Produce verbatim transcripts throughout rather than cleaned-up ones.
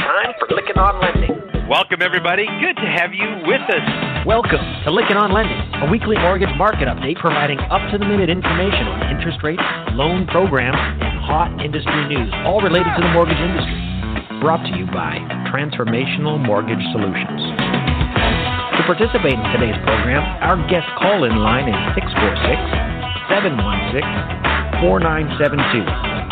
time for Lykken on Lending. Welcome, everybody. Good to have you with us. Welcome to Lykken on Lending, a weekly mortgage market update providing up-to-the-minute information on interest rates, loan programs, and hot industry news, all related to the mortgage industry. Brought to you by Transformational Mortgage Solutions. To participate in today's program, our guest call-in line is six four six, seven one six, four nine seven two.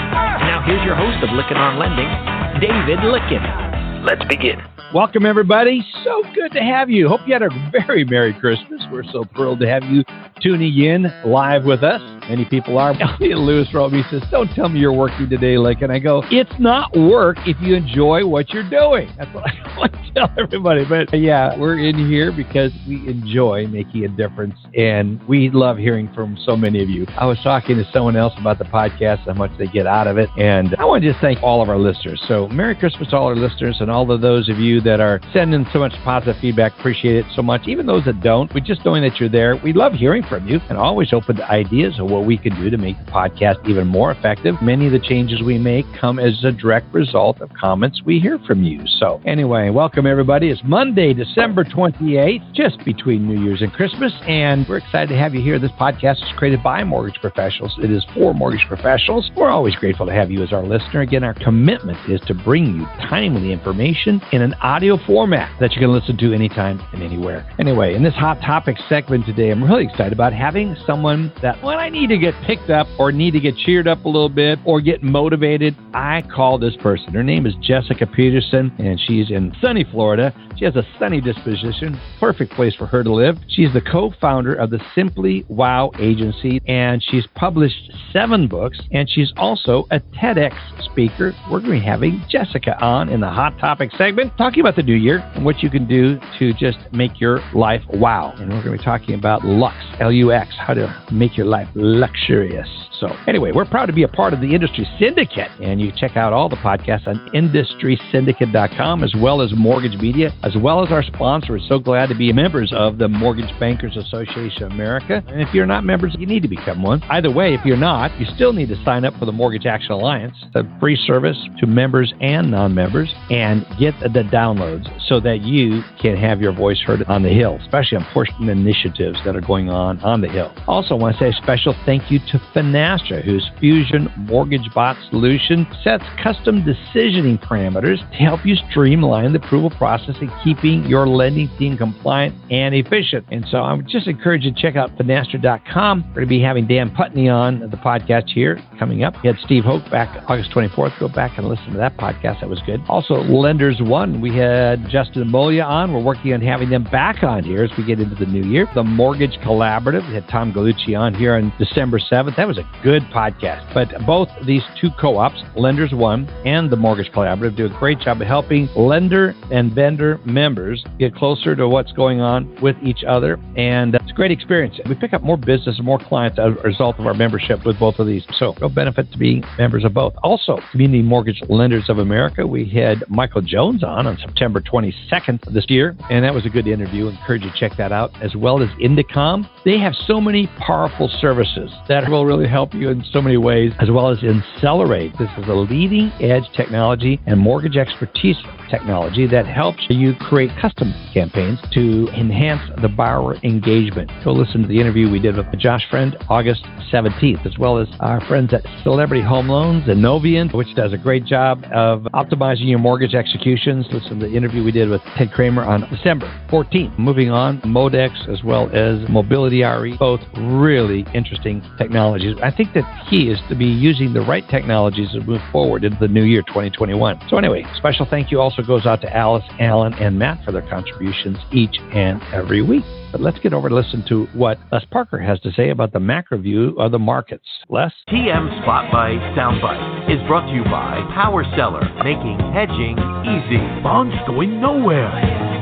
Now here's your host of Lykken on Lending, David Lykken. Let's begin. Welcome, everybody. So good to have you. Hope you had a very Merry Christmas. We're so thrilled to have you tuning in live with us. Many people are. Elliot Lewis wrote me, says, don't tell me you're working today, Lykken. I go, it's not work if you enjoy what you're doing. That's what I want to tell everybody. But yeah, we're in here because we enjoy making a difference, and we love hearing from so many of you. I was talking to someone else about the podcast, how much they get out of it, and I want to just thank all of our listeners. So Merry Christmas to all our listeners and all of those of you that are sending so much positive feedback. Appreciate it so much. Even those that don't, we just knowing that you're there. We love hearing from you and always open to ideas of what we can do to make the podcast even more effective. Many of the changes we make come as a direct result of comments we hear from you. So anyway, welcome everybody. It's Monday, December twenty-eighth, just between New Year's and Christmas, and we're excited to have you here. This podcast is created by mortgage professionals. It is for mortgage professionals. We're always grateful to have you as our listener. Again, our commitment is to bring you timely information in an audio format that you can listen to anytime and anywhere. Anyway, in this Hot Topics segment today, I'm really excited about having someone that when I need to get picked up or need to get cheered up a little bit or get motivated, I call this person. Her name is Jessica Peterson, and she's in sunny Florida. She has a sunny disposition, perfect place for her to live. She's the co-founder of the Simply Wow Agency, and she's published seven books, and she's also a TEDx speaker. We're going to be having Jessica on in the Hot Topics segment, talking about the new year and what you can do to just make your life wow. And we're going to be talking about Lux, L U X, how to make your life luxurious. So anyway, we're proud to be a part of the Industry Syndicate, and you can check out all the podcasts on industry syndicate dot com, as well as Mortgage Media, as well as our sponsor. We're so glad to be members of the Mortgage Bankers Association of America. And if you're not members, you need to become one. Either way, if you're not, you still need to sign up for the Mortgage Action Alliance, a free service to members and non-members, and get the downloads so that you can have your voice heard on the Hill, especially on important initiatives that are going on on the Hill. Also, I want to say a special thank you to Finastra, whose Fusion Mortgage Bot solution sets custom decisioning parameters to help you streamline the approval process and keeping your lending team compliant and efficient. And so I would just encourage you to check out finastra dot com. We're going to be having Dan Putney on the podcast here coming up. We had Steve Hoke back August twenty-fourth. Go back and listen to that podcast. That was good. Also, Lenders One, we had Justin Molia on. We're working on having them back on here as we get into the new year. The Mortgage Collaborative, we had Tom Gallucci on here on December seventh. That was a good podcast. But both these two co-ops, Lenders One and the Mortgage Collaborative, do a great job of helping lender and vendor members get closer to what's going on with each other. And it's a great experience. We pick up more business and more clients as a result of our membership with both of these. So real benefit to being members of both. Also, Community Mortgage Lenders of America, we had Michael Jones on on September twenty-second of this year, and that was a good interview. I encourage you to check that out, as well as Indicom. They have so many powerful services that will really help you in so many ways, as well as Incelerate. This is a leading-edge technology and mortgage expertise technology that helps you create custom campaigns to enhance the borrower engagement. Go listen to the interview we did with Josh Friend August seventeenth, as well as our friends at Celebrity Home Loans and Novient, which does a great job of optimizing your mortgage executions. Listen to the interview we did with Ted Kramer on December fourteenth. Moving on, Modex as well as Mobility R E, both really interesting technologies. I think the key is to be using the right technologies to move forward into the new year, twenty twenty-one. So anyway, special thank you also goes out to Alice, Alan, and Matt for their contributions each and every week. But let's get over to listen to what Les Parker has to say about the macro view of the markets. Les? T M Spotlight Soundbite is brought to you by Power Seller, making hedging easy. Bonds going nowhere.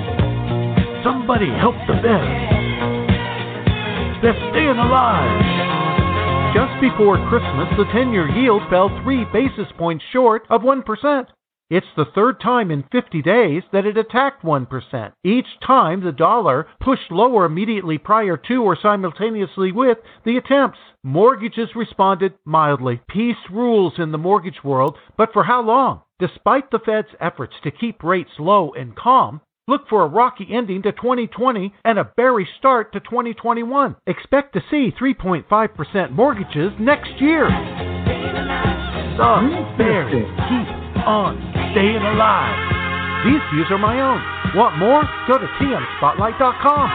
Somebody help the Fed. They're staying alive. Just before Christmas, the ten-year yield fell three basis points short of one percent. It's the third time in fifty days that it attacked one percent. Each time the dollar pushed lower immediately prior to or simultaneously with the attempts. Mortgages responded mildly. Peace rules in the mortgage world, but for how long? Despite the Fed's efforts to keep rates low and calm, look for a rocky ending to twenty twenty and a bearish start to twenty twenty-one. Expect to see three point five percent mortgages next year. The bears keep on staying alive. These views are my own. Want more? Go to T M spotlight dot com.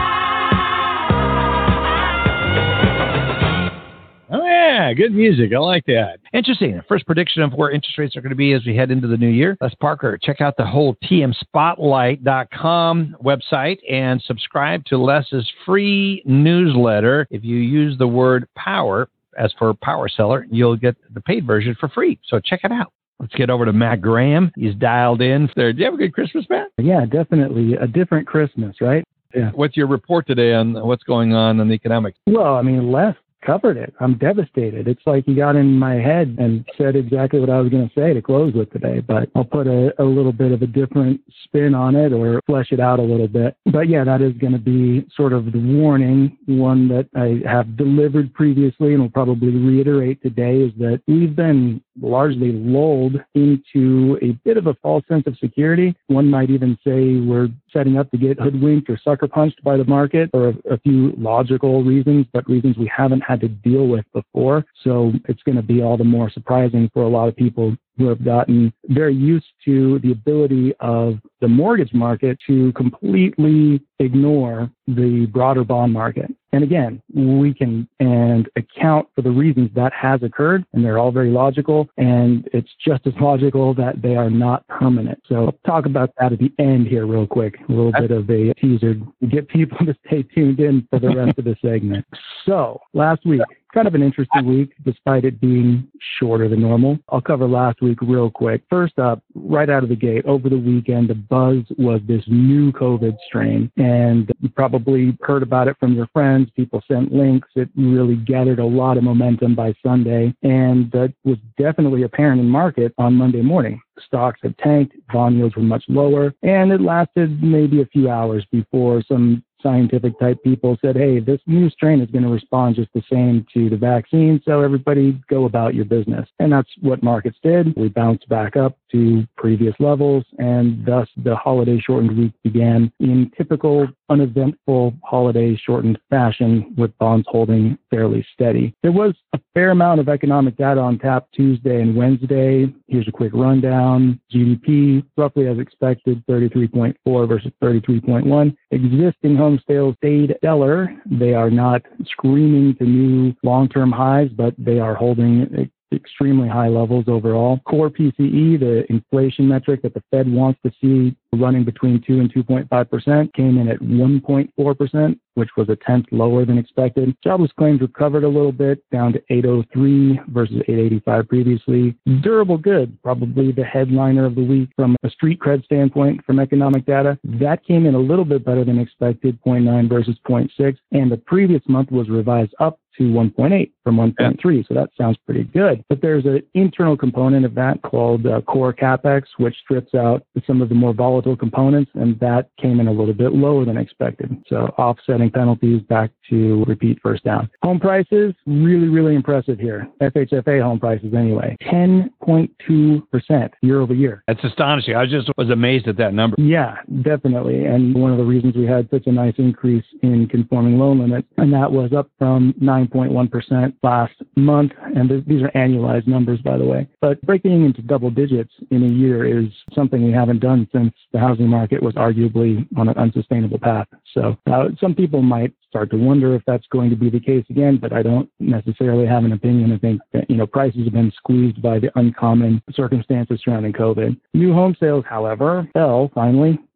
Oh, yeah, good music. I like that. Interesting. First prediction of where interest rates are going to be as we head into the new year. Les Parker, check out the whole T M spotlight dot com website and subscribe to Les's free newsletter. If you use the word power, as for Power Seller, you'll get the paid version for free. So check it out. Let's get over to Matt Graham. He's dialed in there. Do you have a good Christmas, Matt? Yeah, definitely. A different Christmas, right? Yeah. What's your report today on what's going on in the economics? Well, I mean, Les covered it. I'm devastated. It's like he got in my head and said exactly what I was going to say to close with today, but I'll put a, a little bit of a different spin on it or flesh it out a little bit. But yeah, that is going to be sort of the warning, one that I have delivered previously and will probably reiterate today, is that we've been largely lulled into a bit of a false sense of security. One might even say we're setting up to get hoodwinked or sucker punched by the market for a, a few logical reasons, but reasons we haven't had to deal with before. So it's going to be all the more surprising for a lot of people who have gotten very used to the ability of the mortgage market to completely ignore the broader bond market. And again, we can and account for the reasons that has occurred, and they're all very logical, and it's just as logical that they are not permanent. So I'll talk about that at the end here real quick, a little bit of a teaser to get people to stay tuned in for the rest of the segment. So last week, kind of an interesting week, despite it being shorter than normal. I'll cover last week real quick. First up, right out of the gate, over the weekend, the buzz was this new COVID strain, and you probably heard about it from your friends. People sent links. It really gathered a lot of momentum by Sunday, and that was definitely apparent in market on Monday morning. Stocks had tanked, bond yields were much lower, and it lasted maybe a few hours before some scientific type people said, hey, this new strain is going to respond just the same to the vaccine, so everybody go about your business. And that's what markets did. We bounced back up to previous levels, and thus the holiday shortened week began in typical uneventful holiday shortened fashion, with bonds holding fairly steady. There was a fair amount of economic data on tap Tuesday and Wednesday. Here's a quick rundown. G D P, roughly as expected, thirty-three point four versus thirty-three point one. Existing home sales stayed stellar. They are not screaming to new long-term highs, but they are holding extremely high levels overall. Core P C E, the inflation metric that the Fed wants to see running between two and two point five percent, came in at one point four percent, which was a tenth lower than expected. Jobless claims recovered a little bit, down to eight oh three versus eight eighty-five previously. Durable goods, probably the headliner of the week from a street cred standpoint from economic data. That came in a little bit better than expected, zero point nine versus zero point six, and the previous month was revised up to one point eight from one point three, so that sounds pretty good. But there's an internal component of that called uh, core capex, which strips out some of the more volatile components, and that came in a little bit lower than expected. So offsetting penalties back to repeat first down. Home prices, really, really impressive here. F H F A home prices anyway, ten point two percent year over year. That's astonishing. I just was amazed at that number. Yeah, definitely. And one of the reasons we had such a nice increase in conforming loan limits, and that was up from nine point one percent last month. And th- these are annualized numbers, by the way. But breaking into double digits in a year is something we haven't done since the housing market was arguably on an unsustainable path. So uh, some people might start to wonder if that's going to be the case again, but I don't necessarily have an opinion. I think that, you know, prices have been squeezed by the uncommon circumstances surrounding COVID. New home sales, however, fell finally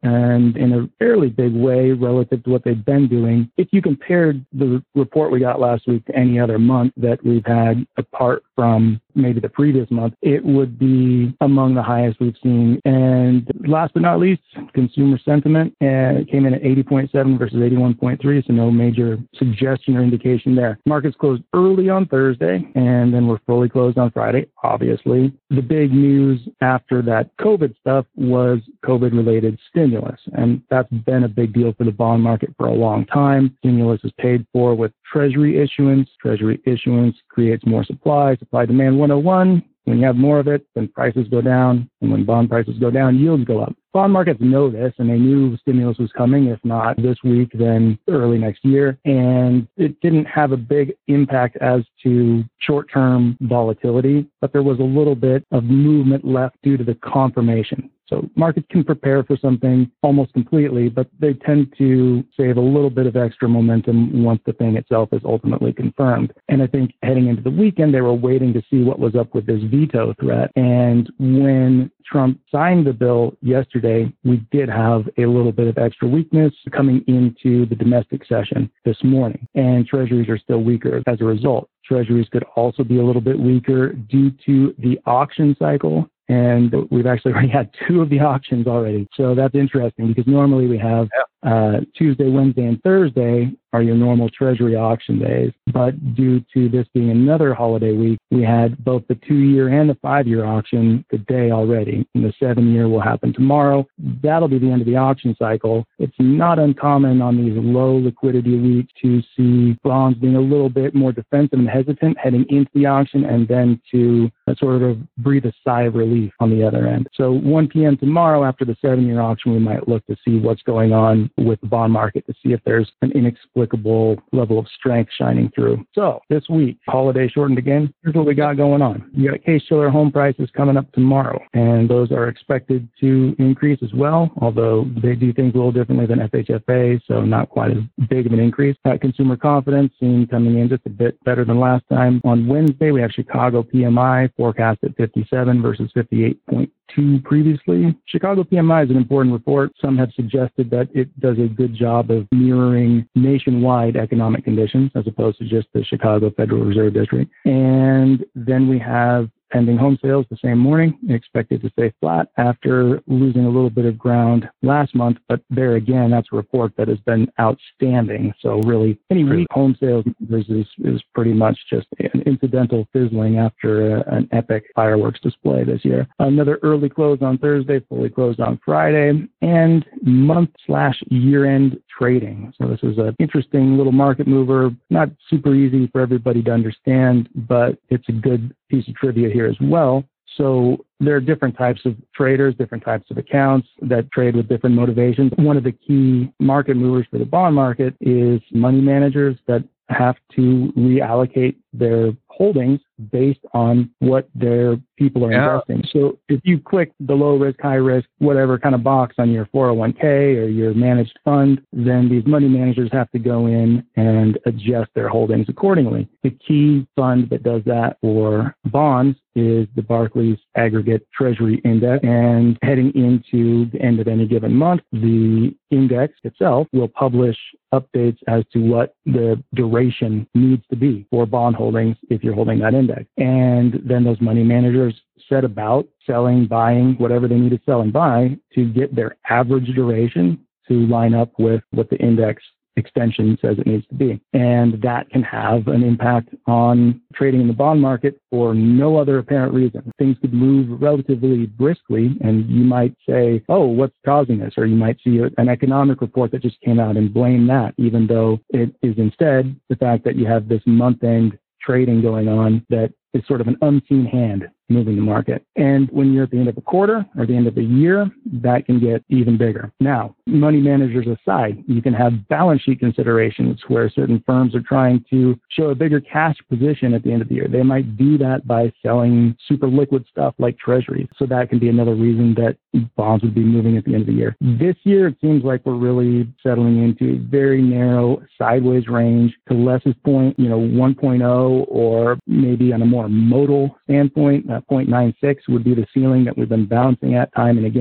and in a fairly big way relative to what they've been doing. If you compared the report we got last week to any other month that we've had apart from maybe the previous month, it would be among the highest we've seen. And last but not least, consumer sentiment uh, came in at eighty point seven versus eighty-one point three, so no major suggestion or indication there. Markets closed early on Thursday, and then were fully closed on Friday, obviously. The big news after that COVID stuff was COVID-related stimulus, and that's been a big deal for the bond market for a long time. Stimulus is paid for with Treasury issuance. Treasury issuance creates more supply. Supply demand one oh one. When you have more of it, then prices go down. And when bond prices go down, yields go up. Bond markets know this, and they knew stimulus was coming, if not this week, then early next year. And it didn't have a big impact as to short-term volatility, but there was a little bit of movement left due to the confirmation. So markets can prepare for something almost completely, but they tend to save a little bit of extra momentum once the thing itself is ultimately confirmed. And I think heading into the weekend, they were waiting to see what was up with this veto threat. And when Trump signed the bill yesterday, we did have a little bit of extra weakness coming into the domestic session this morning. And treasuries are still weaker as a result. Treasuries could also be a little bit weaker due to the auction cycle. And we've actually already had two of the auctions already. So that's interesting because normally we have uh, Tuesday, Wednesday, and Thursday are your normal Treasury auction days. But due to this being another holiday week, we had both the two-year and the five-year auction today already. And the seven-year will happen tomorrow. That'll be the end of the auction cycle. It's not uncommon on these low liquidity weeks to see bonds being a little bit more defensive and hesitant heading into the auction and then to uh, sort of breathe a sigh of relief on the other end. So one p.m. tomorrow after the seven-year auction, we might look to see what's going on with the bond market to see if there's an inexplicable level of strength shining through. So this week, holiday shortened again. Here's what we got going on. You got Case-Shiller home prices coming up tomorrow, and those are expected to increase as well, although they do things a little differently than F H F A, so not quite as big of an increase. Got consumer confidence seen coming in just a bit better than last time. On Wednesday, we have Chicago P M I forecast at fifty-seven versus fifty-eight point two previously. Chicago P M I is an important report. Some have suggested that it does a good job of mirroring nationwide economic conditions as opposed to just the Chicago Federal Reserve District. And then we have pending home sales the same morning, expected to stay flat after losing a little bit of ground last month. But there again, that's a report that has been outstanding. So really, any week home sales is, is pretty much just an incidental fizzling after a, an epic fireworks display this year. Another early close on Thursday, fully closed on Friday, and month slash year-end trading. So this is an interesting little market mover, not super easy for everybody to understand, but it's a good piece of trivia here as well. So there are different types of traders, different types of accounts that trade with different motivations. One of the key market movers for the bond market is money managers that have to reallocate their holdings based on what their people are yeah. investing. So if you click the low risk, high risk, whatever kind of box on your four oh one k or your managed fund, then these money managers have to go in and adjust their holdings accordingly. The key fund that does that for bonds is the Barclays Aggregate Treasury Index. And heading into the end of any given month, the index itself will publish updates as to what the duration needs to be for bond holdings if you're holding that index. And then those money managers set about selling, buying, whatever they need to sell and buy to get their average duration to line up with what the index extension says it needs to be. And that can have an impact on trading in the bond market for no other apparent reason. Things could move relatively briskly, and you might say, oh, what's causing this? Or you might see an economic report that just came out and blame that, even though it is instead the fact that you have this month-end trading going on that is sort of an unseen hand moving the market. And when you're at the end of a quarter or the end of the year, that can get even bigger. Now, money managers aside, you can have balance sheet considerations where certain firms are trying to show a bigger cash position at the end of the year. They might do that by selling super liquid stuff like treasuries. So that can be another reason that bonds would be moving at the end of the year. This year, it seems like we're really settling into a very narrow sideways range. To Les's point, you know, one point oh, or maybe on a more modal standpoint, uh, zero point nine six would be the ceiling that we've been bouncing at time and again.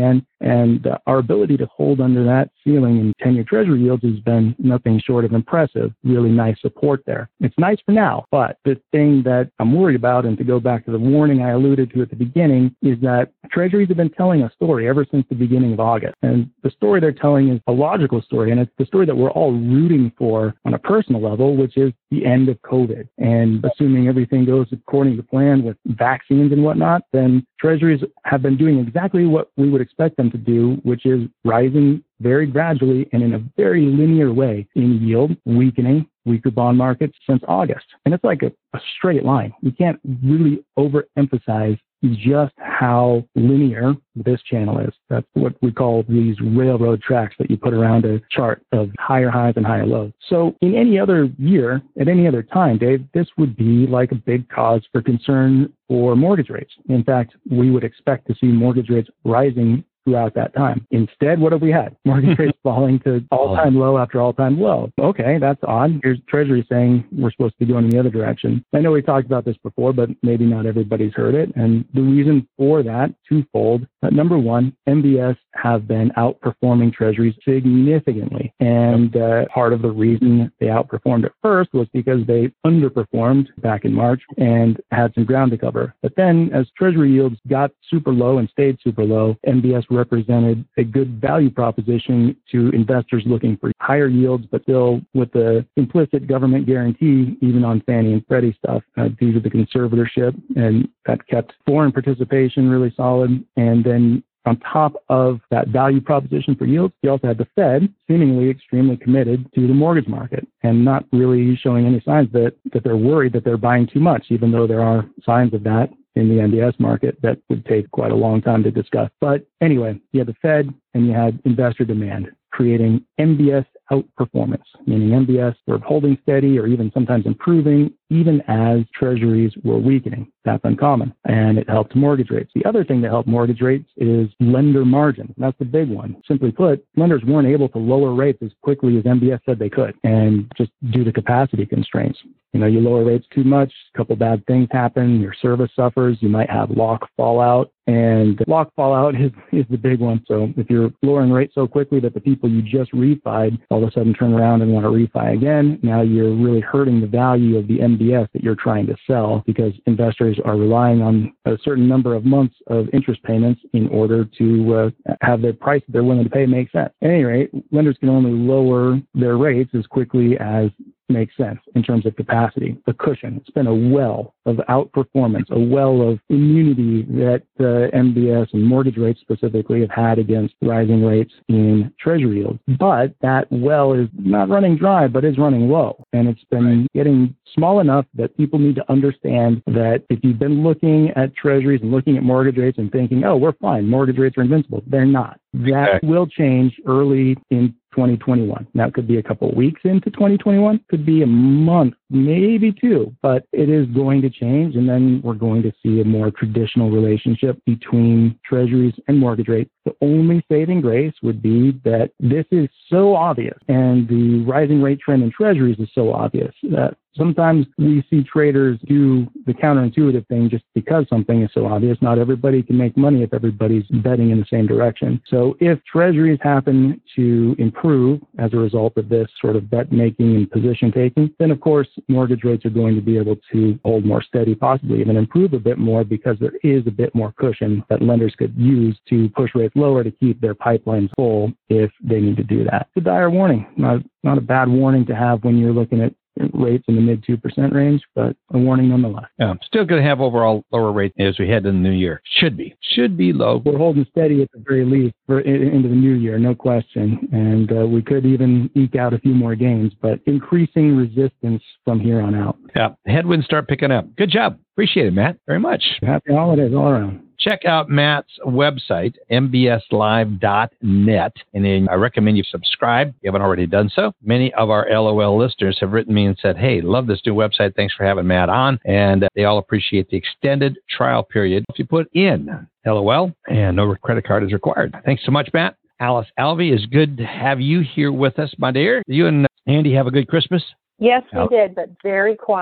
And uh, our ability to hold under that ceiling in ten-year Treasury yields has been nothing short of impressive. Really nice support there. It's nice for now, but the thing that I'm worried about, and to go back to the warning I alluded to at the beginning, is that Treasuries have been telling a story ever since the beginning of August. And the story they're telling is a logical story, and it's the story that we're all rooting for on a personal level, which is the end of COVID. And assuming everything goes according to plan with vaccines and whatnot, then Treasuries have been doing exactly what we would expect them to do, which is rising very gradually and in a very linear way in yield, weakening weaker bond markets since August. And it's like a, a straight line. You can't really overemphasize just how linear this channel is. That's what we call these railroad tracks that you put around a chart of higher highs and higher lows. So in any other year, at any other time, Dave, this would be like a big cause for concern for mortgage rates. In fact, we would expect to see mortgage rates rising throughout that time. Instead, what have we had? Mortgage rates falling to all-time low after all-time low. Okay, that's odd. Here's Treasury saying we're supposed to be going in the other direction. I know we talked about this before, but maybe not everybody's heard it. And the reason for that, twofold. Uh, number one, M B S have been outperforming Treasuries significantly. And uh, part of the reason they outperformed at first was because they underperformed back in March and had some ground to cover. But then as Treasury yields got super low and stayed super low, M B S represented a good value proposition to investors looking for higher yields, but still with the implicit government guarantee, even on Fannie and Freddie stuff, uh, due to the conservatorship, and that kept foreign participation really solid. And then on top of that value proposition for yields, you also had the Fed seemingly extremely committed to the mortgage market and not really showing any signs that, that they're worried that they're buying too much, even though there are signs of that in the M B S market that would take quite a long time to discuss. But anyway, you had the Fed and you had investor demand creating M B S outperformance, meaning M B S were holding steady or even sometimes improving, even as Treasuries were weakening. That's uncommon, and it helped mortgage rates. The other thing that helped mortgage rates is lender margin. That's the big one. Simply put, lenders weren't able to lower rates as quickly as M B S said they could, and just due to capacity constraints. You know, you lower rates too much, a couple bad things happen, your service suffers, you might have lock fallout, and lock fallout is, is the big one. So if you're lowering rates so quickly that the people you just refied all of a sudden turn around and want to refi again, now you're really hurting the value of the M B S that you're trying to sell, because investors are relying on a certain number of months of interest payments in order to uh, have the price that they're willing to pay make sense. At any rate, lenders can only lower their rates as quickly as makes sense in terms of capacity, the cushion. It's been a well of outperformance, a well of immunity that uh, M B S and mortgage rates specifically have had against rising rates in Treasury yields. But that well is not running dry, but is running low. And it's been getting small enough that people need to understand that if you've been looking at Treasuries and looking at mortgage rates and thinking, oh, we're fine, mortgage rates are invincible, they're not. That okay. will change early in twenty twenty-one. Now, it could be a couple of weeks into twenty twenty-one, could be a month, maybe two, but it is going to change. And then we're going to see a more traditional relationship between Treasuries and mortgage rates. The only saving grace would be that this is so obvious, and the rising rate trend in Treasuries is so obvious that sometimes we see traders do the counterintuitive thing just because something is so obvious. Not everybody can make money if everybody's betting in the same direction. So if Treasuries happen to improve as a result of this sort of bet making and position taking, then of course mortgage rates are going to be able to hold more steady, possibly even improve a bit more, because there is a bit more cushion that lenders could use to push rates lower to keep their pipelines full if they need to do that. It's a dire warning, not, not a bad warning to have when you're looking at rates in the mid two percent range, but a warning nonetheless. Yeah, still going to have overall lower rates as we head into the new year. Should be. Should be low. We're holding steady at the very least for into the new year, no question. And uh, we could even eke out a few more gains, but increasing resistance from here on out. Yeah, headwinds start picking up. Good job. Appreciate it, Matt, very much. Happy holidays all around. Check out Matt's website, m b s live dot net, and then I recommend you subscribe if you haven't already done so. Many of our L O L listeners have written me and said, hey, love this new website. Thanks for having Matt on. And they all appreciate the extended trial period if you put in L O L, and no credit card is required. Thanks so much, Matt. Alice Alvey, it's good to have you here with us, my dear. You and Andy have a good Christmas? Yes, we did, but very quiet.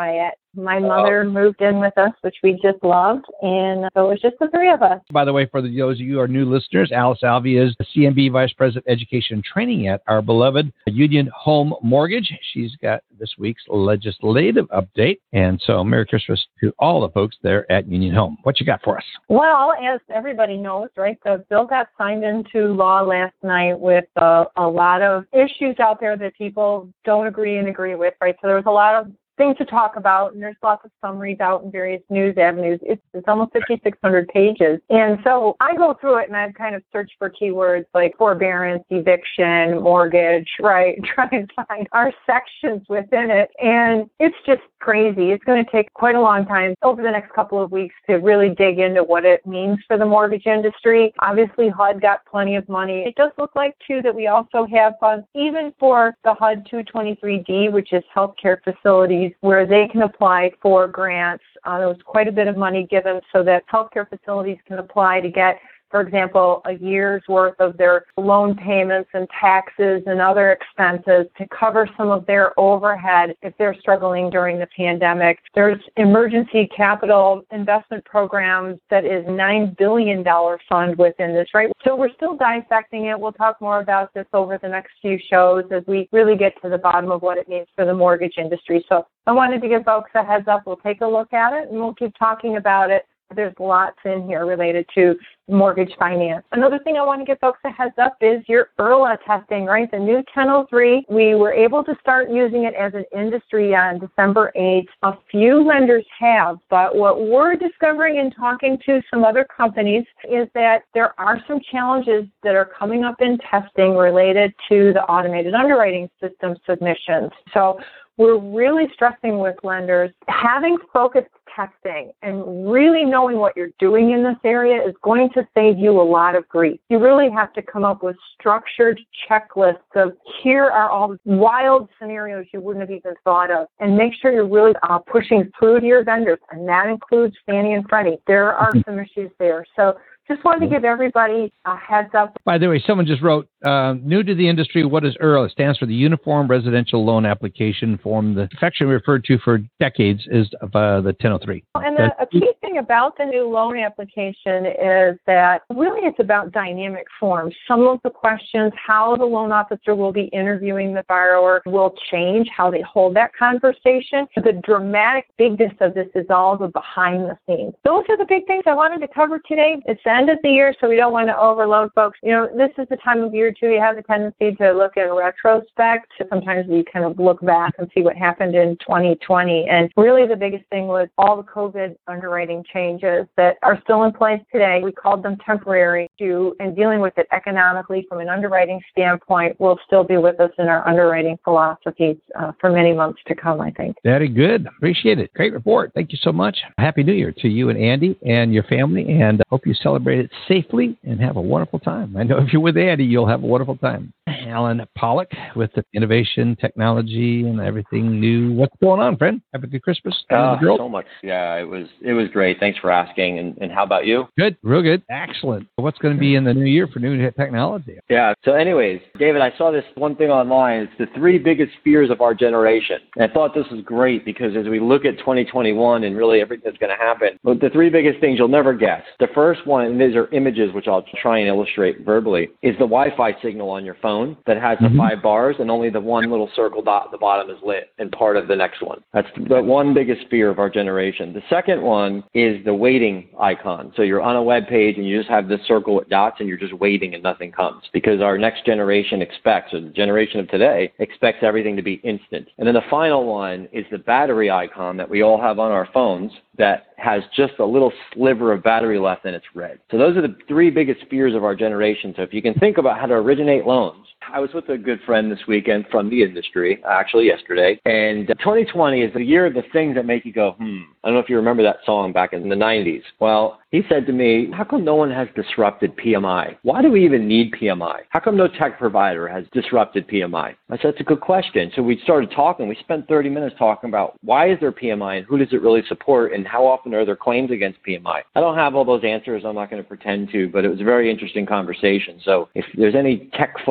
My mother moved in with us, which we just loved, and so it was just the three of us. By the way, for those of you who are new listeners, Alice Alvey is the C M B Vice President Education and Training at our beloved Union Home Mortgage. She's got this week's legislative update, and so Merry Christmas to all the folks there at Union Home. What you got for us? Well, as everybody knows, right, the bill got signed into law last night with uh, a lot of issues out there that people don't agree and agree with, right? So there was a lot of things to talk about, and there's lots of summaries out in various news avenues. It's, it's almost fifty-six hundred pages. And so I go through it, and I kind of search for keywords like forbearance, eviction, mortgage, right, try and find our sections within it. And it's just crazy. It's going to take quite a long time over the next couple of weeks to really dig into what it means for the mortgage industry. Obviously, H U D got plenty of money. It does look like, too, that we also have funds even for the H U D two twenty-three D, which is healthcare facilities, where they can apply for grants. Uh, there was quite a bit of money given so that healthcare facilities can apply to get, for example, a year's worth of their loan payments and taxes and other expenses to cover some of their overhead if they're struggling during the pandemic. There's emergency capital investment programs that is nine billion dollars fund within this, right? So we're still dissecting it. We'll talk more about this over the next few shows as we really get to the bottom of what it means for the mortgage industry. So I wanted to give folks a heads up. We'll take a look at it and we'll keep talking about it. There's lots in here related to mortgage finance. Another thing I want to give folks a heads up is your I R L A testing, right? The new ten oh three, we were able to start using it as an industry on December eighth. A few lenders have, but what we're discovering in talking to some other companies is that there are some challenges that are coming up in testing related to the automated underwriting system submissions. So we're really stressing with lenders, having focused testing and really knowing what you're doing in this area is going to save you a lot of grief. You really have to come up with structured checklists of here are all the wild scenarios you wouldn't have even thought of, and make sure you're really uh, pushing through to your vendors, and that includes Fannie and Freddie. There are some issues there. So just wanted to give everybody a heads up. By the way, someone just wrote, uh, new to the industry, what is I R L A? It stands for the Uniform Residential Loan Application Form. The affectionately referred to for decades is uh, the ten oh three. And the, a key thing about the new loan application is that really it's about dynamic forms. Some of the questions, how the loan officer will be interviewing the borrower will change, how they hold that conversation. The dramatic bigness of this is all the behind the scenes. Those are the big things I wanted to cover today. It's the end of the year, so we don't want to overload folks. You know, this is the time of year, too, you have the tendency to look in retrospect. Sometimes we kind of look back and see what happened in twenty twenty. And really the biggest thing was all the COVID underwriting changes that are still in place today. We called them temporary, due, and dealing with it economically from an underwriting standpoint will still be with us in our underwriting philosophies uh, for many months to come, I think. Very good. Appreciate it. Great report. Thank you so much. Happy New Year to you and Andy and your family, and hope you celebrate it safely and have a wonderful time. I know if you're with Andy, you'll have a wonderful time. Alan Pollock with the innovation, technology, and everything new. What's going on, friend? Have a good Christmas. Uh, so much. Yeah, it was it was great. Thanks for asking. And, and how about you? Good. Real good. Excellent. What's going to be in the new year for new technology? Yeah. So anyways, David, I saw this one thing online. It's the three biggest fears of our generation. And I thought this was great because as we look at twenty twenty-one and really everything that's going to happen, but the three biggest things you'll never guess. The first one, and these are images, which I'll try and illustrate verbally, is the Wi-Fi signal on your phone that has the mm-hmm. five bars and only the one little circle dot at the bottom is lit and part of the next one. That's the one biggest fear of our generation. The second one is the waiting icon. So you're on a web page and you just have this circle with dots and you're just waiting and nothing comes because our next generation expects, or the generation of today, expects everything to be instant. And then the final one is the battery icon that we all have on our phones that has just a little sliver of battery left and it's red. So those are the three biggest fears of our generation. So if you can think about how to originate loans, I was with a good friend this weekend from the industry, actually yesterday, and twenty twenty is the year of the things that make you go, hmm. I don't know if you remember that song back in the nineties. Well, he said to me, how come no one has disrupted P M I? Why do we even need P M I? How come no tech provider has disrupted P M I? I said, that's a good question. So we started talking. We spent thirty minutes talking about why is there P M I and who does it really support and how often are there claims against P M I? I don't have all those answers. I'm not going to pretend to, but it was a very interesting conversation. So if there's any tech folks out there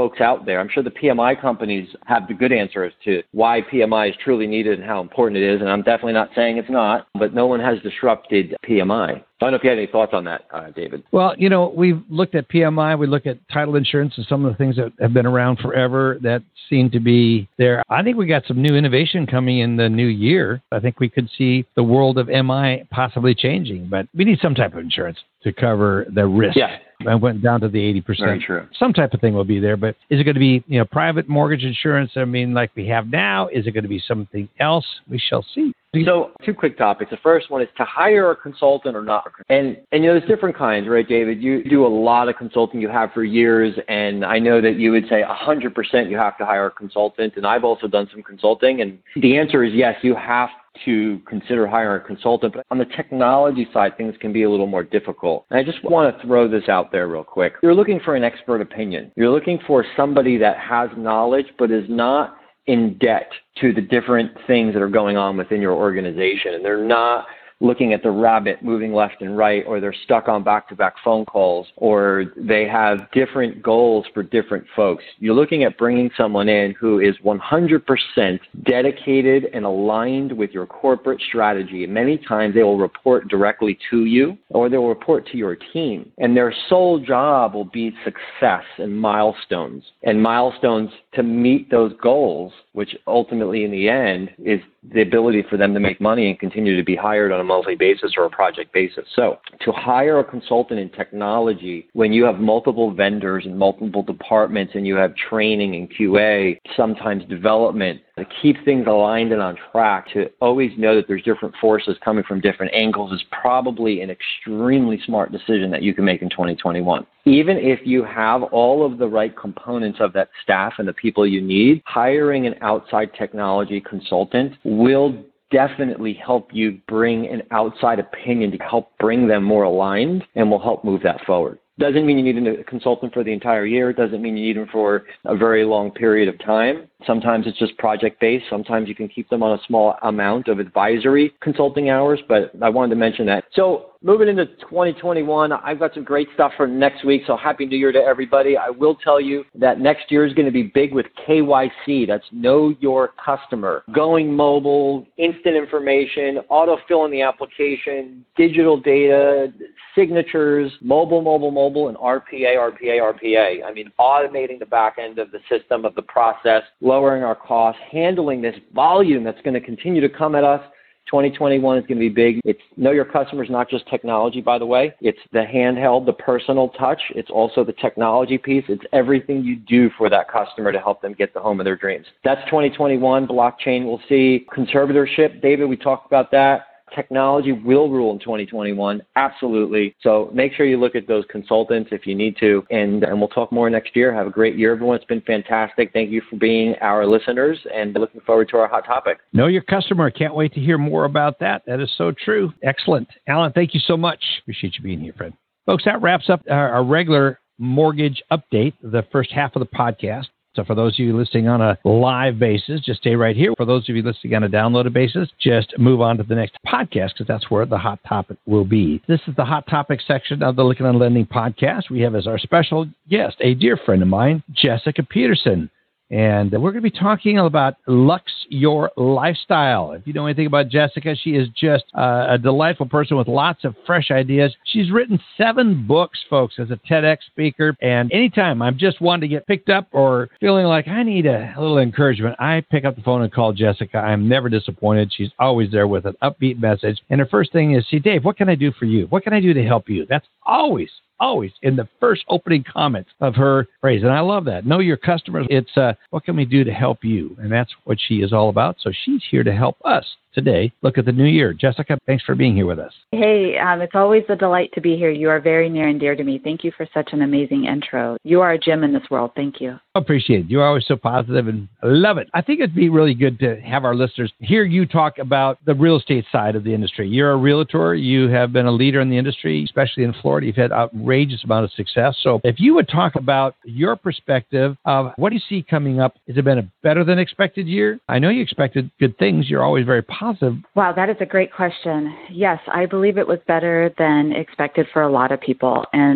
there. I'm sure the P M I companies have the good answer as to why P M I is truly needed and how important it is, and I'm definitely not saying it's not, but no one has disrupted P M I. I don't know if you had any thoughts on that, uh, David. Well, you know, we've looked at P M I, we look at title insurance and some of the things that have been around forever that seem to be there. I think we got some new innovation coming in the new year. I think we could see the world of M I possibly changing, but we need some type of insurance to cover the risk. Yeah. I went down to the eighty percent. Very true. Some type of thing will be there, but is it going to be, you know, private mortgage insurance? I mean, like we have now? Is it going to be something else? We shall see. So two quick topics. The first one is to hire a consultant or not. And, and you know, there's different kinds, right, David? You do a lot of consulting, you have for years, and I know that you would say one hundred percent you have to hire a consultant, and I've also done some consulting, and the answer is yes, you have to consider hiring a consultant. But on the technology side, things can be a little more difficult. And I just want to throw this out there real quick. You're looking for an expert opinion. You're looking for somebody that has knowledge but is not in debt to the different things that are going on within your organization. And they're not looking at the rabbit moving left and right, or they're stuck on back-to-back phone calls, or they have different goals for different folks. You're looking at bringing someone in who is one hundred percent dedicated and aligned with your corporate strategy. And many times they will report directly to you, or they'll report to your team. And their sole job will be success and milestones, and milestones to meet those goals, which ultimately in the end is the ability for them to make money and continue to be hired on a monthly basis or a project basis. So to hire a consultant in technology when you have multiple vendors and multiple departments and you have training and Q A, sometimes development, to keep things aligned and on track, to always know that there's different forces coming from different angles is probably an extremely smart decision that you can make in twenty twenty-one. Even if you have all of the right components of that staff and the people you need, hiring an outside technology consultant will definitely help you bring an outside opinion to help bring them more aligned and will help move that forward. Doesn't mean you need a consultant for the entire year. Doesn't mean you need them for a very long period of time. Sometimes it's just project-based. Sometimes you can keep them on a small amount of advisory consulting hours, but I wanted to mention that. So moving into twenty twenty-one, I've got some great stuff for next week, so Happy New Year to everybody. I will tell you that next year is going to be big with K Y C. That's Know Your Customer. Going mobile, instant information, auto-fill in the application, digital data, signatures, mobile, mobile, mobile, and R P A, R P A, R P A. I mean, automating the back end of the system, of the process, lowering our costs, handling this volume that's going to continue to come at us. twenty twenty-one is going to be big. It's Know Your Customer is not just technology, by the way. It's the handheld, the personal touch. It's also the technology piece. It's everything you do for that customer to help them get the home of their dreams. That's twenty twenty-one. Blockchain, we'll see. Conservatorship, David, we talked about that. Technology will rule in twenty twenty-one, absolutely. So make sure you look at those consultants if you need to, and, and we'll talk more next year. Have a great year, everyone. It's been fantastic. Thank you for being our listeners, and looking forward to our hot topic. Know Your Customer. Can't wait to hear more about that. That is so true. Excellent. Alan, thank you so much. Appreciate you being here, friend. Folks, that wraps up our, our regular mortgage update, the first half of the podcast. So for those of you listening on a live basis, just stay right here. For those of you listening on a downloaded basis, just move on to the next podcast because that's where the hot topic will be. This is the hot topic section of the Lykken on Lending podcast. We have as our special guest a dear friend of mine, Jessica Peterson. And we're going to be talking about Lux Your Lifestyle. If you know anything about Jessica, she is just uh, a delightful person with lots of fresh ideas. She's written seven books, folks, as a TEDx speaker. And anytime I'm just wanting to get picked up or feeling like I need a, a little encouragement, I pick up the phone and call Jessica. I'm never disappointed. She's always there with an upbeat message. And her first thing is, see, Dave, what can I do for you? What can I do to help you? That's always Always in the first opening comments of her phrase. And I love that. Know your customers. It's uh, what can we do to help you? And that's what she is all about. So she's here to help us today. Look at the new year. Jessica, thanks for being here with us. Hey, um, it's always a delight to be here. You are very near and dear to me. Thank you for such an amazing intro. You are a gem in this world. Thank you. I appreciate it. You're always so positive and I love it. I think it'd be really good to have our listeners hear you talk about the real estate side of the industry. You're a realtor. You have been a leader in the industry, especially in Florida. You've had outrageous amount of success. So if you would talk about your perspective of what do you see coming up? Has it been a better than expected year? I know you expected good things. You're always very positive. Wow, that is a great question. Yes, I believe it was better than expected for a lot of people. And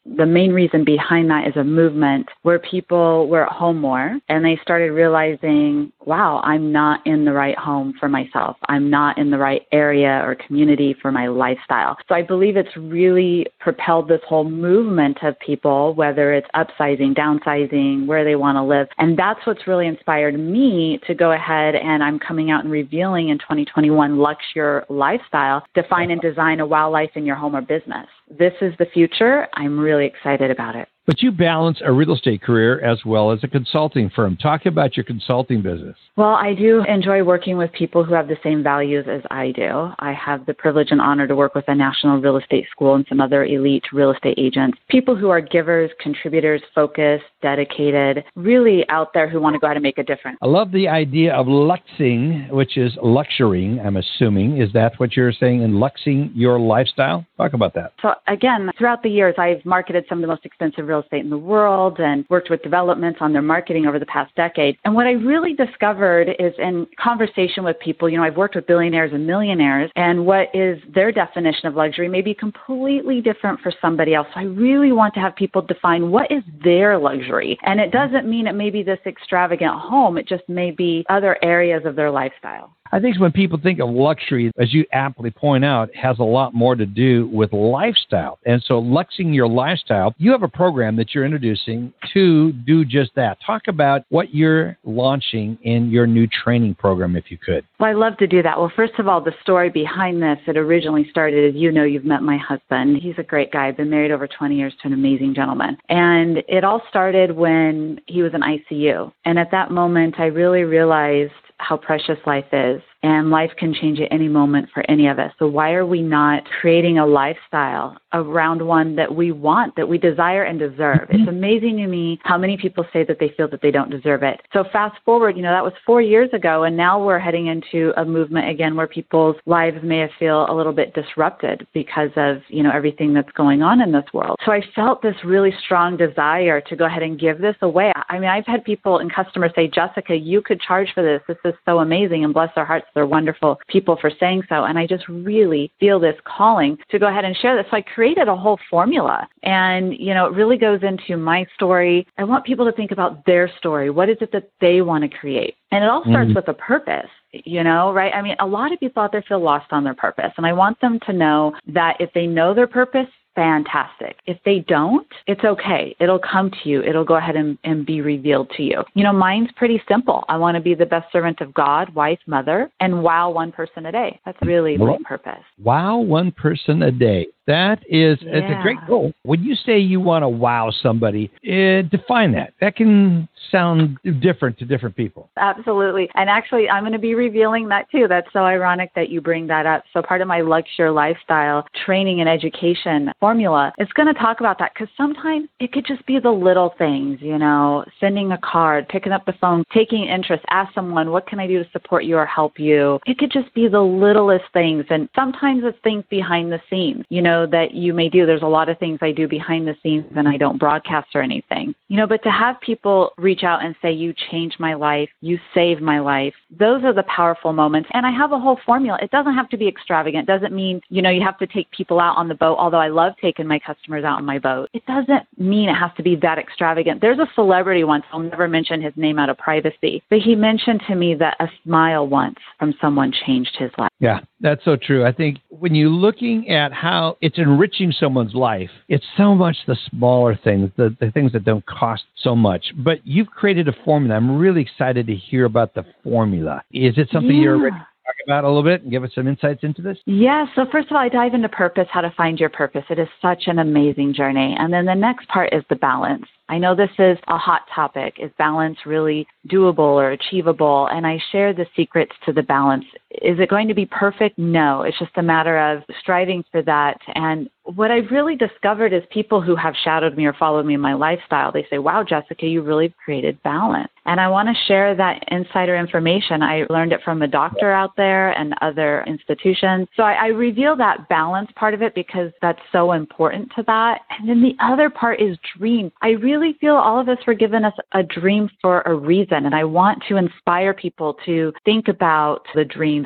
the main reason behind that is a movement where people were at home more and they started realizing, wow, I'm not in the right home for myself. I'm not in the right area or community for my lifestyle. So I believe it's really propelled this whole movement of people, whether it's upsizing, downsizing, where they want to live. And that's what's really inspired me to go ahead, and I'm coming out and revealing in twenty twenty-one Luxure Lifestyle, define and design a wow life in your home or business. This is the future. I'm really excited about it. But you balance a real estate career as well as a consulting firm. Talk about your consulting business. Well, I do enjoy working with people who have the same values as I do. I have the privilege and honor to work with a national real estate school and some other elite real estate agents, people who are givers, contributors, focused, dedicated, really out there who want to go out and make a difference. I love the idea of luxing, which is luxurying, I'm assuming. Is that what you're saying, in luxing your lifestyle? Talk about that. So again, throughout the years, I've marketed some of the most expensive real estate in the world and worked with developments on their marketing over the past decade. And what I really discovered is in conversation with people, you know, I've worked with billionaires and millionaires, and what is their definition of luxury may be completely different for somebody else. So I really want to have people define what is their luxury. And it doesn't mean it may be this extravagant home. It just may be other areas of their lifestyle. I think when people think of luxury, as you aptly point out, has a lot more to do with lifestyle. And so luxing your lifestyle, you have a program that you're introducing to do just that. Talk about what you're launching in your new training program, if you could. Well, I love to do that. Well, first of all, the story behind this, it originally started, as you know, you've met my husband. He's a great guy. I've been married over twenty years to an amazing gentleman. And it all started when he was in I C U. And at that moment, I really realized how precious life is, and life can change at any moment for any of us. So why are we not creating a lifestyle around one that we want, that we desire and deserve? It's amazing to me how many people say that they feel that they don't deserve it. So fast forward, you know, that was four years ago, and now we're heading into a movement again where people's lives may feel a little bit disrupted because of, you know, everything that's going on in this world. So I felt this really strong desire to go ahead and give this away. I mean, I've had people and customers say, Jessica, you could charge for this. This is so amazing, and bless their hearts, they're wonderful people for saying so. And I just really feel this calling to go ahead and share this. So I created a whole formula, and, you know, it really goes into my story. I want people to think about their story. What is it that they want to create? And it all starts mm. with a purpose, you know, right? I mean, a lot of people out there feel lost on their purpose, and I want them to know that if they know their purpose, fantastic. If they don't, it's okay. It'll come to you. It'll go ahead and, and be revealed to you. You know, mine's pretty simple. I want to be the best servant of God, wife, mother, and wow one person a day. That's really my purpose. Wow one person a day. That is yeah. it's a great goal. When you say you want to wow somebody, uh, define that. That can sound different to different people. Absolutely. And actually, I'm going to be revealing that too. That's so ironic that you bring that up. So part of my Luxure Lifestyle training and education formula is going to talk about that, because sometimes it could just be the little things, you know, sending a card, picking up the phone, taking interest, ask someone, what can I do to support you or help you? It could just be the littlest things. And sometimes it's things behind the scenes, you know, that you may do. There's a lot of things I do behind the scenes and I don't broadcast or anything, you know, but to have people reach out and say, you changed my life, you saved my life, those are the powerful moments. And I have a whole formula. It doesn't have to be extravagant. It doesn't mean, you know, you have to take people out on the boat, although I love taking my customers out on my boat. It doesn't mean it has to be that extravagant. There's a celebrity once, I'll never mention his name out of privacy, but he mentioned to me that a smile once from someone changed his life. Yeah, that's so true. I think when you're looking at how it's enriching someone's life, it's so much the smaller things, the, the things that don't cost so much. But you've created a formula. I'm really excited to hear about the formula. Is it something yeah. you're ready to talk about a little bit and give us some insights into this? Yeah. So first of all, I dive into purpose, how to find your purpose. It is such an amazing journey. And then the next part is the balance. I know this is a hot topic. Is balance really doable or achievable? And I share the secrets to the balance. Is it going to be perfect? No. It's just a matter of striving for that. And what I've really discovered is people who have shadowed me or followed me in my lifestyle, they say, wow, Jessica, you really created balance. And I want to share that insider information. I learned it from a doctor out there and other institutions. So I, I reveal that balance part of it because that's so important to that. And then the other part is dream. I really really feel all of us were given us a dream for a reason. And I want to inspire people to think about the dreams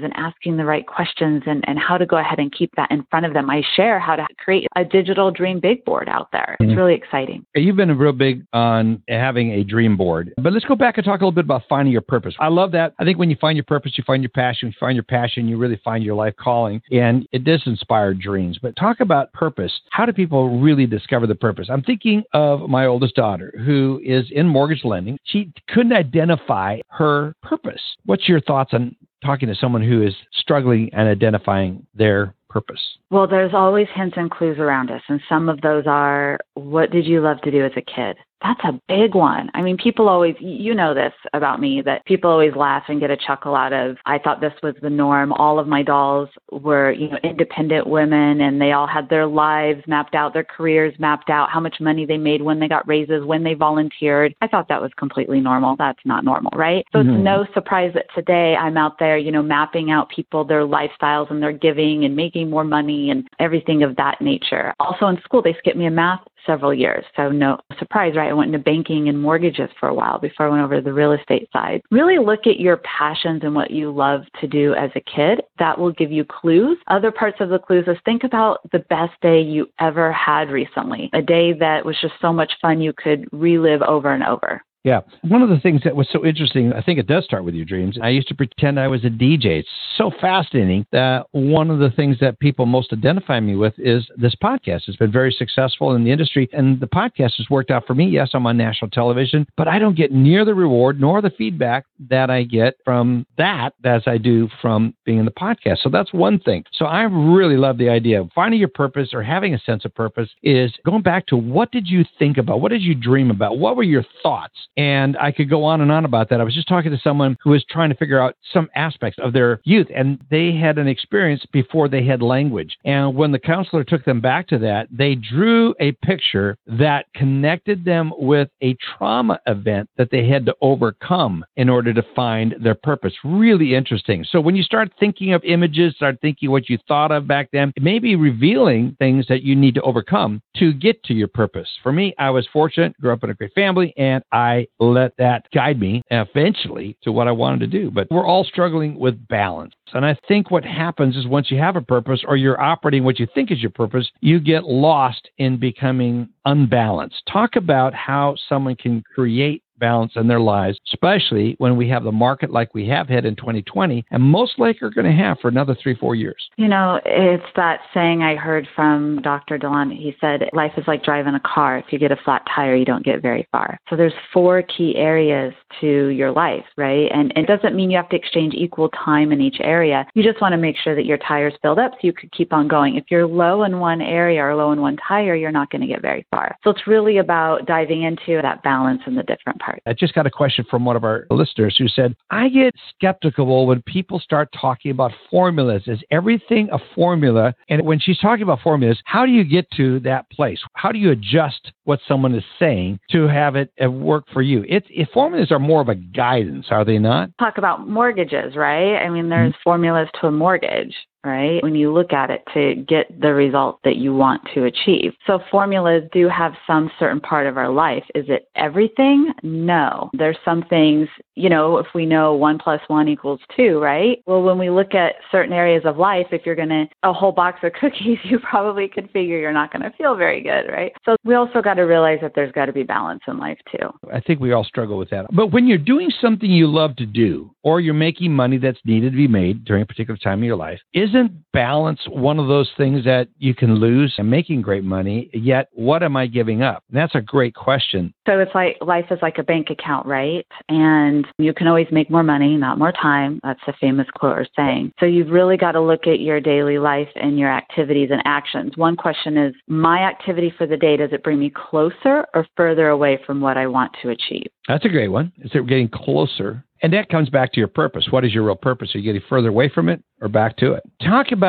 and asking the right questions and, and how to go ahead and keep that in front of them. I share how to create a digital dream big board out there. It's really exciting. You've been real big on having a dream board, but let's go back and talk a little bit about finding your purpose. I love that. I think when you find your purpose, you find your passion. When you find your passion, you really find your life calling, and it does inspire dreams. But talk about purpose. How do people really discover the purpose? I'm thinking of my oldest daughter who is in mortgage lending. She couldn't identify her purpose. What's your thoughts on talking to someone who is struggling and identifying their purpose? Well, there's always hints and clues around us. And some of those are, what did you love to do as a kid? That's a big one. I mean, people always, you know this about me, that people always laugh and get a chuckle out of, I thought this was the norm. All of my dolls were, you know, independent women, and they all had their lives mapped out, their careers mapped out, how much money they made when they got raises, when they volunteered. I thought that was completely normal. That's not normal, right? So mm-hmm. It's no surprise that today I'm out there, you know, mapping out people, their lifestyles and their giving and making more money and everything of that nature. Also in school, they skipped me a math several years. So no surprise, right? I went into banking and mortgages for a while before I went over to the real estate side. Really look at your passions and what you love to do as a kid. That will give you clues. Other parts of the clues is think about the best day you ever had recently, a day that was just so much fun you could relive over and over. Yeah. One of the things that was so interesting, I think it does start with your dreams. I used to pretend I was a D J. It's so fascinating that one of the things that people most identify me with is this podcast. It's been very successful in the industry, and the podcast has worked out for me. Yes, I'm on national television, but I don't get near the reward nor the feedback that I get from that as I do from being in the podcast. So that's one thing. So I really love the idea of finding your purpose or having a sense of purpose is going back to what did you think about? What did you dream about? What were your thoughts? And I could go on and on about that. I was just talking to someone who was trying to figure out some aspects of their youth, and they had an experience before they had language. And when the counselor took them back to that, they drew a picture that connected them with a trauma event that they had to overcome in order to find their purpose. Really interesting. So when you start thinking of images, start thinking what you thought of back then, it may be revealing things that you need to overcome to get to your purpose. For me, I was fortunate, grew up in a great family, and I let that guide me eventually to what I wanted to do. But we're all struggling with balance. And I think what happens is once you have a purpose or you're operating what you think is your purpose, you get lost in becoming unbalanced. Talk about how someone can create balance in their lives, especially when we have the market like we have had in twenty twenty, and most likely are going to have for another three, four years. You know, it's that saying I heard from Doctor Delon. He said, life is like driving a car. If you get a flat tire, you don't get very far. So there's four key areas to your life, right? And it doesn't mean you have to exchange equal time in each area. You just want to make sure that your tire's filled up so you could keep on going. If you're low in one area or low in one tire, you're not going to get very far. So it's really about diving into that balance in the different parts. I just got a question from one of our listeners who said, I get skeptical when people start talking about formulas. Is everything a formula? And when she's talking about formulas, how do you get to that place? How do you adjust what someone is saying to have it work for you? It's, it, formulas are more of a guidance, are they not? Talk about mortgages, right? I mean, there's mm-hmm. formulas to a mortgage. Right? When you look at it to get the result that you want to achieve. So formulas do have some certain part of our life. Is it everything? No. There's some things, you know, if we know one plus one equals two, right? Well, when we look at certain areas of life, if you're going to, a whole box of cookies, you probably could figure you're not going to feel very good, right? So we also got to realize that there's got to be balance in life too. I think we all struggle with that. But when you're doing something you love to do, or you're making money that's needed to be made during a particular time of your life, isn't balance one of those things that you can lose? I'm making great money, yet what am I giving up? And that's a great question. So it's like life is like a bank account, right? And you can always make more money, not more time. That's a famous quote or saying. So you've really got to look at your daily life and your activities and actions. One question is, my activity for the day, does it bring me closer or further away from what I want to achieve? That's a great one. Is it getting closer? And that comes back to your purpose. What is your real purpose? Are you getting further away from it or back to it? Talk about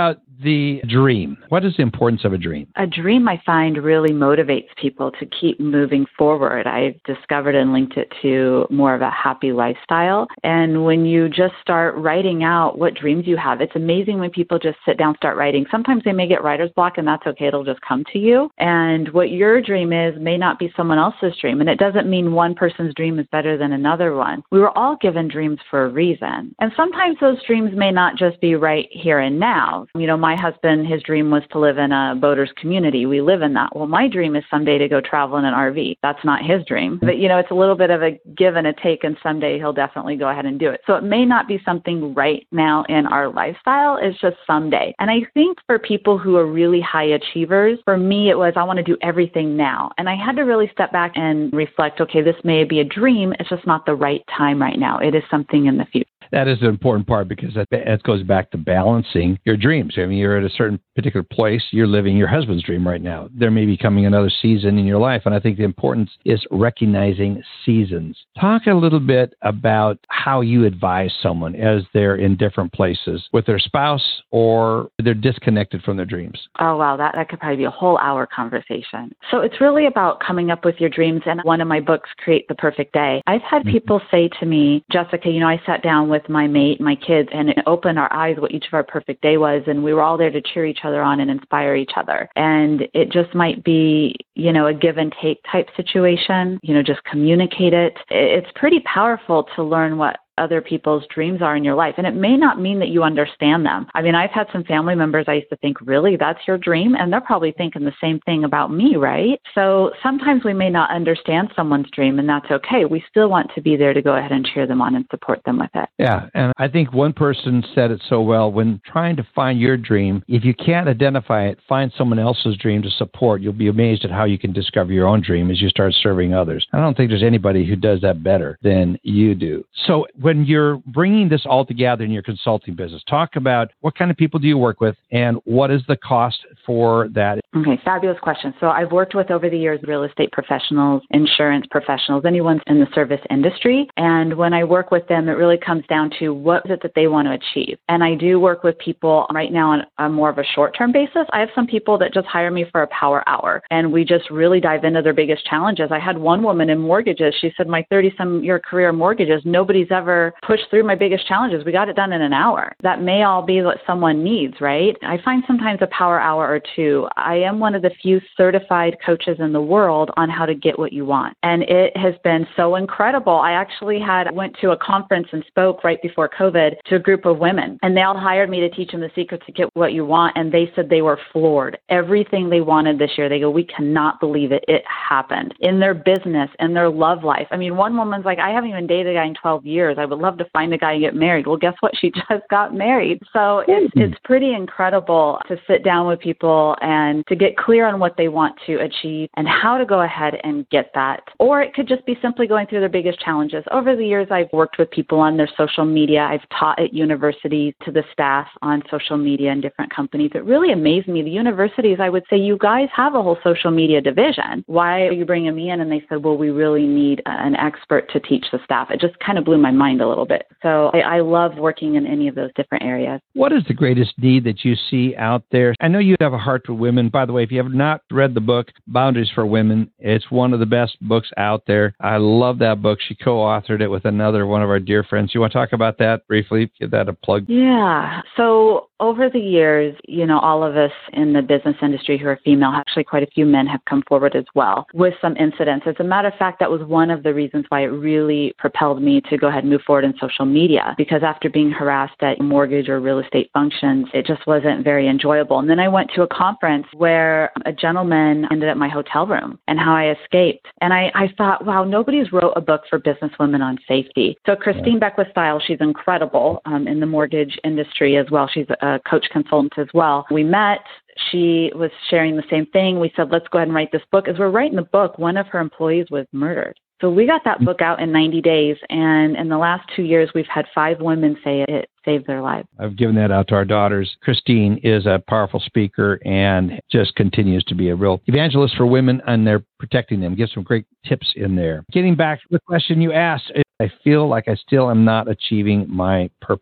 the dream. What is the importance of a dream? A dream, I find, really motivates people to keep moving forward. I've discovered and linked it to more of a happy lifestyle. And when you just start writing out what dreams you have, it's amazing when people just sit down, start writing. Sometimes they may get writer's block, and that's okay. It'll just come to you. And what your dream is may not be someone else's dream. And it doesn't mean one person's dream is better than another one. We were all given dreams for a reason. And sometimes those dreams may not just be right here and now. You know, my husband, his dream was to live in a boaters community. We live in that. Well, my dream is someday to go travel in an R V. That's not his dream. But, you know, it's a little bit of a give and a take, and someday he'll definitely go ahead and do it. So it may not be something right now in our lifestyle. It's just someday. And I think for people who are really high achievers, for me, it was I want to do everything now. And I had to really step back and reflect, okay, this may be a dream. It's just not the right time right now. It is something in the future. That is an important part because that, that goes back to balancing your dreams. I mean, you're at a certain particular place. You're living your husband's dream right now. There may be coming another season in your life. And I think the importance is recognizing seasons. Talk a little bit about how you advise someone as they're in different places with their spouse or they're disconnected from their dreams. Oh, wow. That, that could probably be a whole hour conversation. So it's really about coming up with your dreams. And one of my books, Create the Perfect Day, I've had people say to me, Jessica, you know, I sat down with my mate, my kids, and it opened our eyes what each of our perfect day was. And we were all there to cheer each other on and inspire each other. And it just might be, you know, a give and take type situation, you know, just communicate it. It's pretty powerful to learn what other people's dreams are in your life. And it may not mean that you understand them. I mean, I've had some family members I used to think, really, that's your dream? And they're probably thinking the same thing about me, right? So sometimes we may not understand someone's dream, and that's okay. We still want to be there to go ahead and cheer them on and support them with it. Yeah. And I think one person said it so well, when trying to find your dream, if you can't identify it, find someone else's dream to support. You'll be amazed at how you can discover your own dream as you start serving others. I don't think there's anybody who does that better than you do. So when you're bringing this all together in your consulting business, talk about what kind of people do you work with and what is the cost for that? Okay, fabulous question. So I've worked with over the years real estate professionals, insurance professionals, anyone in the service industry. And when I work with them, it really comes down to what is it that they want to achieve. And I do work with people right now on a more of a short-term basis. I have some people that just hire me for a power hour, and we just really dive into their biggest challenges. I had one woman in mortgages. She said, my thirty-some-year career in mortgages, nobody's ever pushed through my biggest challenges. We got it done in an hour. That may all be what someone needs, right? I find sometimes a power hour or two. I am one of the few certified coaches in the world on how to get what you want. And it has been so incredible. I actually had went to a conference and spoke right before COVID to a group of women, and they all hired me to teach them the secret to get what you want. And they said they were floored. Everything they wanted this year, they go, we cannot believe it. It happened in their business and their love life. I mean, one woman's like, I haven't even dated a guy in twelve years. I would love to find a guy and get married. Well, guess what? She just got married. So it's, it's pretty incredible to sit down with people and to get clear on what they want to achieve and how to go ahead and get that. Or it could just be simply going through their biggest challenges. Over the years, I've worked with people on their social media. I've taught at universities to the staff on social media in different companies. It really amazed me. The universities, I would say, you guys have a whole social media division. Why are you bringing me in? And they said, well, we really need an expert to teach the staff. It just kind of blew my mind a little bit. So I, I love working in any of those different areas. What is the greatest need that you see out there? I know you have a heart for women. By the way, if you have not read the book, Boundaries for Women, it's one of the best books out there. I love that book. She co-authored it with another one of our dear friends. You want to talk about that briefly? Give that a plug. Yeah. So over the years, you know, all of us in the business industry who are female, actually quite a few men have come forward as well with some incidents. As a matter of fact, that was one of the reasons why it really propelled me to go ahead and move forward in social media, because after being harassed at mortgage or real estate functions, it just wasn't very enjoyable. And then I went to a conference where a gentleman ended up in my hotel room and how I escaped. And I, I thought, wow, nobody's wrote a book for business women on safety. So Christine Beckwith Style, she's incredible um, in the mortgage industry as well. She's a coach consultant as well. We met. She was sharing the same thing. We said, let's go ahead and write this book. As we're writing the book, one of her employees was murdered. So we got that book out in ninety days. And in the last two years, we've had five women say it saved their lives. I've given that out to our daughters. Christine is a powerful speaker and just continues to be a real evangelist for women, and they're protecting them. Give some great tips in there. Getting back to the question you asked, I feel like I still am not achieving my purpose.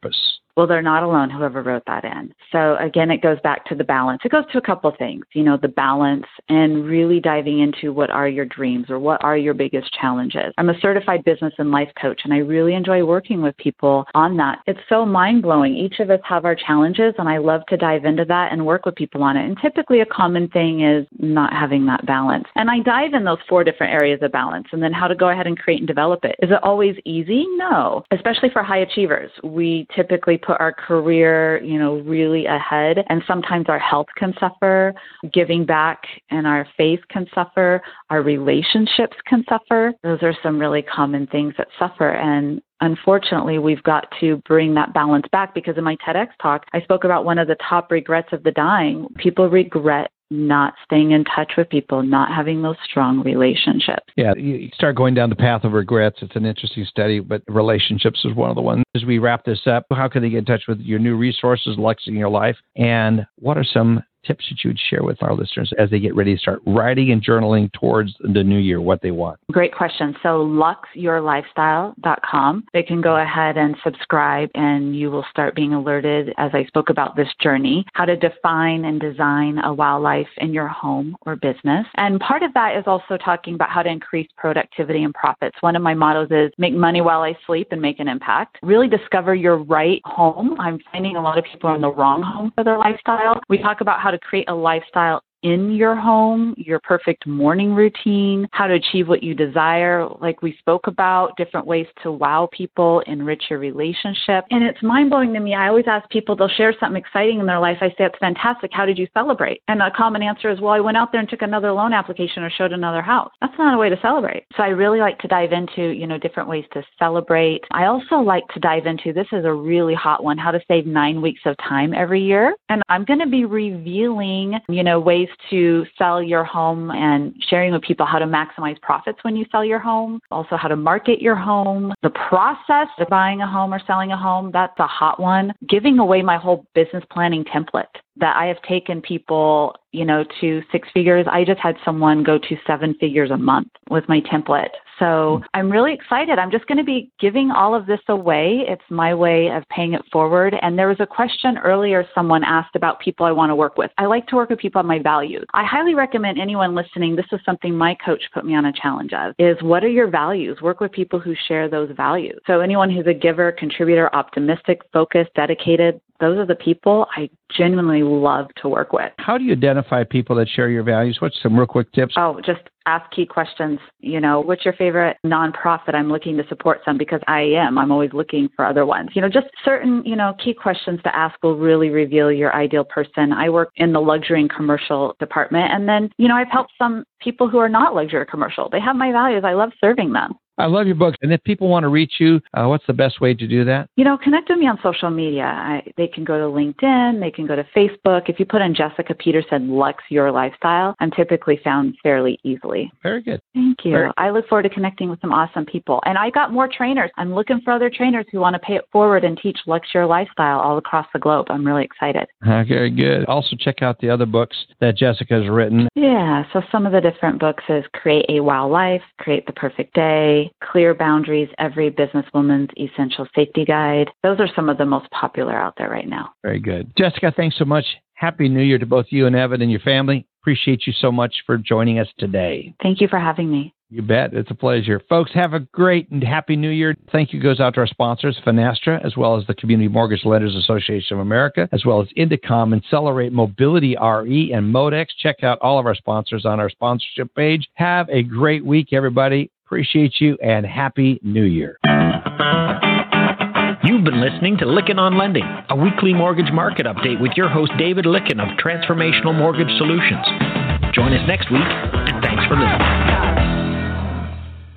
Well, they're not alone, whoever wrote that in. So again, it goes back to the balance. It goes to a couple of things, you know, the balance and really diving into what are your dreams or what are your biggest challenges. I'm a certified business and life coach, and I really enjoy working with people on that. It's so mind-blowing. Each of us have our challenges, and I love to dive into that and work with people on it. And typically a common thing is not having that balance. And I dive in those four different areas of balance and then how to go ahead and create and develop it. Is it always easy? No, especially for high achievers. We typically put our career, you know, really ahead, and sometimes our health can suffer, giving back and our faith can suffer, our relationships can suffer. Those are some really common things that suffer. And unfortunately, we've got to bring that balance back, because in my TEDx talk, I spoke about one of the top regrets of the dying. People regret not staying in touch with people, not having those strong relationships. Yeah, you start going down the path of regrets. It's an interesting study, but relationships is one of the ones. As we wrap this up, how can they get in touch with your new resources, Lux in Your Life? And what are some tips that you would share with our listeners as they get ready to start writing and journaling towards the new year, what they want? Great question. So lux your lifestyle dot com. They can go ahead and subscribe, and you will start being alerted as I spoke about this journey, how to define and design a wow life in your home or business. And part of that is also talking about how to increase productivity and profits. One of my mottos is make money while I sleep and make an impact. Really discover your right home. I'm finding a lot of people are in the wrong home for their lifestyle. We talk about how to create a lifestyle in your home, your perfect morning routine, how to achieve what you desire, like we spoke about, different ways to wow people, enrich your relationship. And it's mind-blowing to me. I always ask people, they'll share something exciting in their life. I say, it's fantastic. How did you celebrate? And a common answer is, well, I went out there and took another loan application or showed another house. That's not a way to celebrate. So I really like to dive into, you know, different ways to celebrate. I also like to dive into, this is a really hot one, how to save nine weeks of time every year. And I'm going to be revealing, you know, ways to sell your home and sharing with people how to maximize profits when you sell your home, also how to market your home, the process of buying a home or selling a home. That's a hot one. Giving away my whole business planning template that I have taken people, you know, to six figures. I just had someone go to seven figures a month with my template. So I'm really excited. I'm just going to be giving all of this away. It's my way of paying it forward. And there was a question earlier someone asked about people I want to work with. I like to work with people on my values. I highly recommend anyone listening, this is something my coach put me on a challenge of, is what are your values? Work with people who share those values. So anyone who's a giver, contributor, optimistic, focused, dedicated, those are the people I genuinely love to work with. How do you identify people that share your values? What's some real quick tips? Oh, just ask key questions. You know, what's your favorite nonprofit? I'm looking to support some because I am. I'm always looking for other ones. You know, just certain, you know, key questions to ask will really reveal your ideal person. I work in the luxury and commercial department. And then, you know, I've helped some people who are not luxury or commercial. They have my values. I love serving them. I love your book. And if people want to reach you, uh, what's the best way to do that? You know, connect with me on social media. I, they can go to LinkedIn. They can go to Facebook. If you put in Jessica Peterson, Lux Your Lifestyle, I'm typically found fairly easily. Very good. Thank you. Very- I look forward to connecting with some awesome people. And I got more trainers. I'm looking for other trainers who want to pay it forward and teach Lux Your Lifestyle all across the globe. I'm really excited. Uh, very good. Also, check out the other books that Jessica has written. Yeah. So some of the different books is Create a Wow Life, Create the Perfect Day, Clear Boundaries, Every Businesswoman's Essential Safety Guide. Those are some of the most popular out there right now. Very good. Jessica, thanks so much. Happy New Year to both you and Evan and your family. Appreciate you so much for joining us today. Thank you for having me. You bet. It's a pleasure. Folks, have a great and happy New Year. Thank you goes out to our sponsors, Finastra, as well as the Community Mortgage Lenders Association of America, as well as Indicom, Accelerate Mobility R E, and Modex. Check out all of our sponsors on our sponsorship page. Have a great week, everybody. Appreciate you, and Happy New Year. You've been listening to Lykken on Lending, a weekly mortgage market update with your host, David Lykken of Transformational Mortgage Solutions. Join us next week, and thanks for listening.